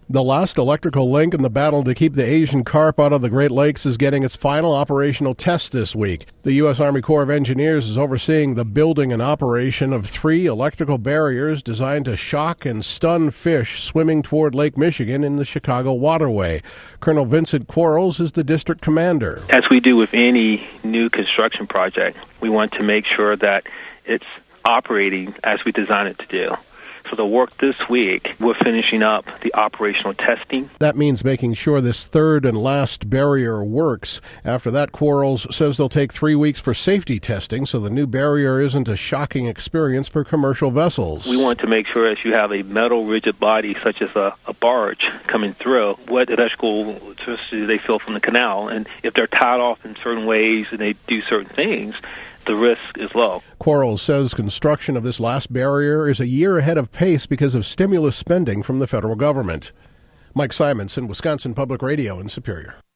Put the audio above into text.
The last electrical link in the battle to keep the Asian carp out of the Great Lakes is getting its final operational test this week. The U.S. Army Corps of Engineers is overseeing the building and operation of 3 electrical barriers designed to shock and stun fish swimming toward Lake Michigan in the Chicago waterway. Colonel Vincent Quarles is the district commander. As we do with any new construction project, we want to make sure that it's operating as we design it to do. So the work this week, we're finishing up the operational testing. That means making sure this third and last barrier works. After that, Quarles says they'll take 3 weeks for safety testing so the new barrier isn't a shocking experience for commercial vessels. We want to make sure as you have a metal rigid body such as a barge coming through, what electrical electricity they feel from the canal. And if they're tied off in certain ways and they do certain things, the risk is low. Quarles says construction of this last barrier is a year ahead of pace because of stimulus spending from the federal government. Mike Simonson, Wisconsin Public Radio in Superior.